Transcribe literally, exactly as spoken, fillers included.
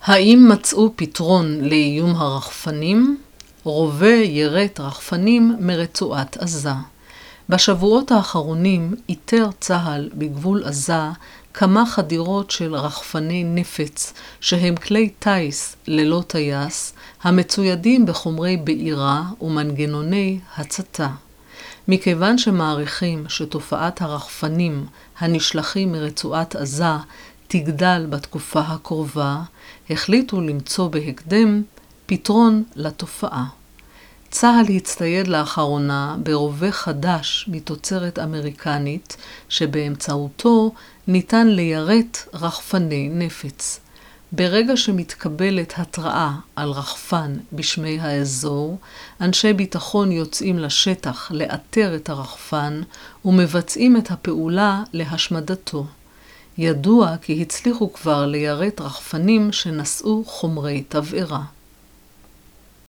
האם מצאו פתרון לאיום הרחפנים? רובה יירט רחפנים מרצועת עזה. בשבועות האחרונים איתר צה"ל בגבול עזה כמה חדירות של רחפני נפץ שהם כלי טייס ללא טייס המצוידים בחומרי בעירה ומנגנוני הצתה. מכיוון שמעריכים שתופעת הרחפנים הנשלחים מרצועת עזה תגדל בתקופה הקרובה, החליטו למצוא בהקדם פתרון לתופעה. צה"ל הצטייד לאחרונה ברובה חדש מתוצרת אמריקנית, שבאמצעותו ניתן ליירט רחפני נפץ. ברגע שמתקבלת התראה על רחפן בשמי האזור, אנשי ביטחון יוצאים לשטח לאתר את הרחפן ומבצעים את הפעולה להשמדתו. ידוע כי הצליחו כבר ליירט רחפנים שנשאו חומרי תבערה.